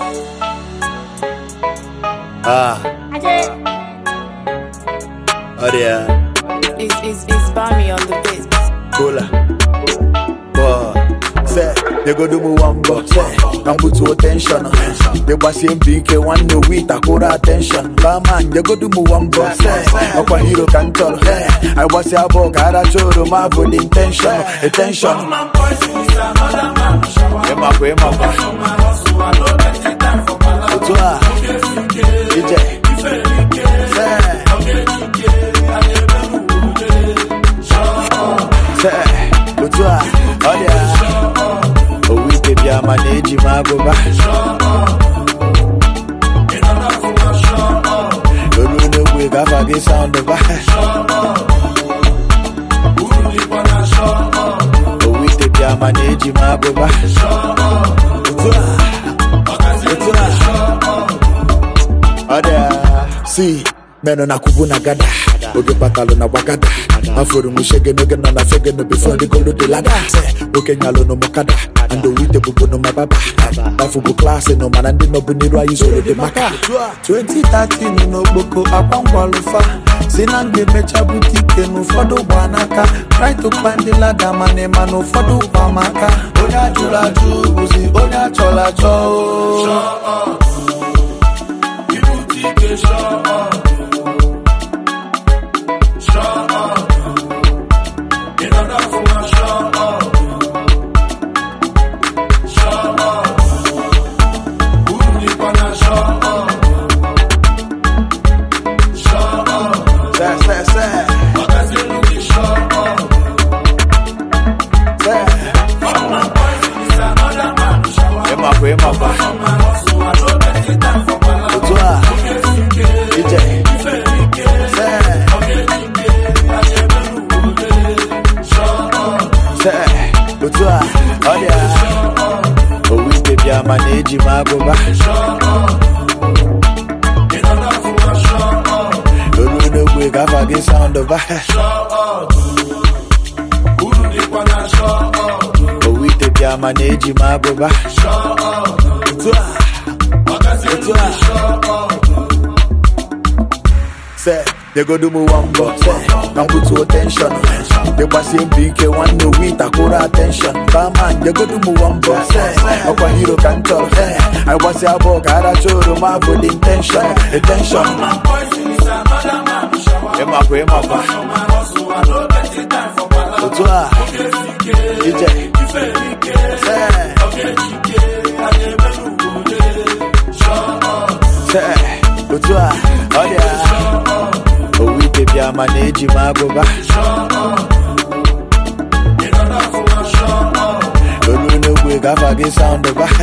Oh yeah. It's Bami on the beat. Cola. Say, they go do me one box. Can put to attention. They was MPK one no week. I call attention. Man, they go do me one box. Up a hero can tell. I was a bog. I had a show my full intention. Attention. Manage my go back. Don't know we got a good sound of back. We take your manage my go back. See, men on a kubuna gada. Oge batalo na wagada. Afuru mushege no gena na fege no before the go to the ladder. Oke nyalo no mokada. And the with the bubu no mababa. Bafubu class no man and no buniro I use all the maka. 2013 no boko apangwalufa. Sinange mecha boutique no fodo banaka. Try to climb the ladder man no fodo pamaka. Onya jula jubuzi, onya chola cho. Boutique show. Manage my go back. Don't know we got a good sound of back. We take your manage my go back. Say, they go do me one box. Can put to attention. They was MPK one no week. I call attention. Man, they go do me one box. Up a hero can tell. I was a bog. I had a show my full intention. Attention. Manage my go back. Don't know we got a good sound of back.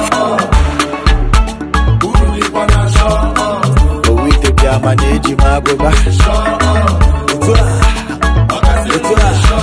We take your manage my go back.